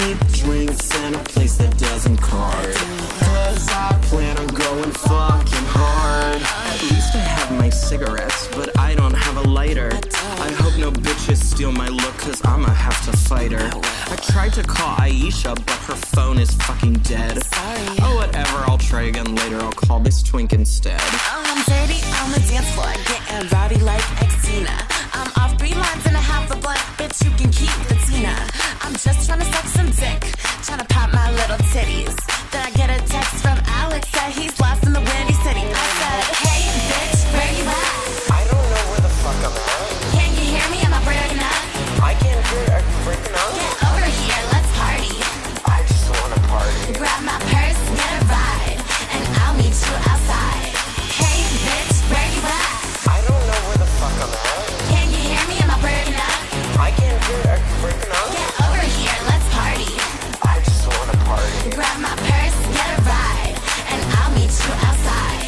cheap drinks and a place that doesn't card. Cause I plan on going fucking hard. At least I have my cigarettes, but I don't have a lighter. I hope no bitches steal my look, cause I'ma have to fight her. I tried to call Aisha, but her phone is fucking dead. Oh, whatever, I'll try again later. I'll call this twink instead. I'm dirty on the dance floor, getting rowdy like Xena. I'm off 3 lines and a half a blunt, bitch, you can keep the Tina. I'm just trying to suck some dick, trying to pop my little titties. Then I get a text from Alex that he's lost in the windy city. I said, hey bitch, where you at? I don't know where the fuck I'm at. Can you hear me? Am I breaking up? I can't hear. Are you breaking up? Get over here, let's party. I just wanna party. Grab my purse, get a ride, and I'll meet you outside. Hey bitch, where you at? I don't know where the fuck I'm at. Can you hear me? Am I breaking up? I can't hear. Are you breaking up? Get over here, let's party. I just wanna party. Grab my purse, get a ride, and I'll meet you outside.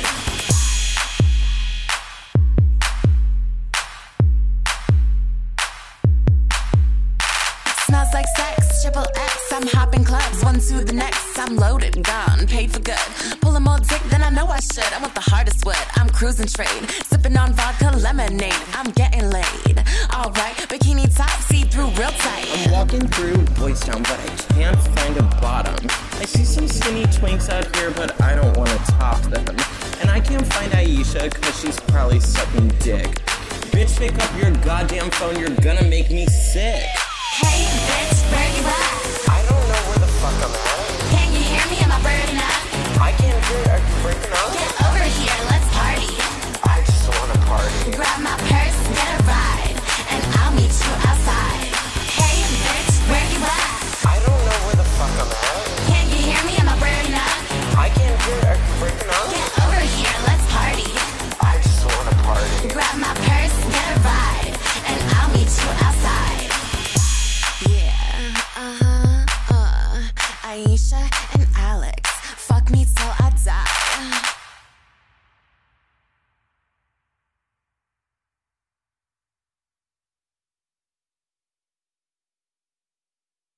Smells like sex, triple X. I'm hopping clubs, one to the next. I'm loaded, gone, paid for good. Pulling more dick than I know I should. I want the hardest wood. I'm cruising trade, sipping on vodka lemonade. I'm getting laid. Alright, bikini top, see through real tight. I'm walking through Boys Town, but I can't find a bottom. I see some skinny twinks out here, but I don't want to top them. And I can't find Aisha, cause she's probably sucking dick. Bitch, pick up your goddamn phone, you're gonna make me sick. Hey bitch, where you at?